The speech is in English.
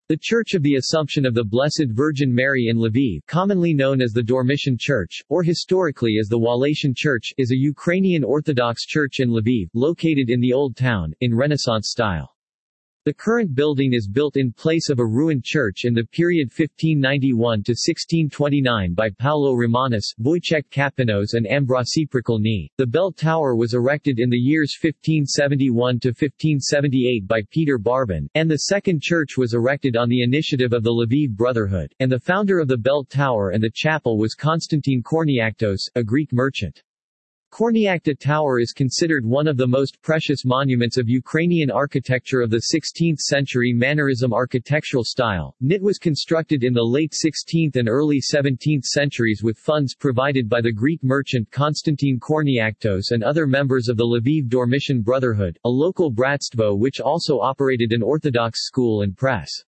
The Church of the Assumption of the Blessed Virgin Mary in Lviv, commonly known as the Dormition Church, or historically as the Wallatian Church, is a Ukrainian Orthodox church in Lviv, located in the Old Town, in Renaissance style. The current building is built in place of a ruined church in the period 1591 to 1629 by Paulo Romanus, Wojciech Kapinos and Ambrosi Prikolny. The bell tower was erected in the years 1571 to 1578 by Peter Barbin, and the second church was erected on the initiative of the Lviv Brotherhood, and the founder of the bell tower and the chapel was Constantine Korniaktos, a Greek merchant. Korniakta Tower is considered one of the most precious monuments of Ukrainian architecture of the 16th century Mannerism architectural style. It was constructed in the late 16th and early 17th centuries with funds provided by the Greek merchant Constantine Korniaktos and other members of the Lviv Dormition Brotherhood, a local bratstvo which also operated an Orthodox school and press.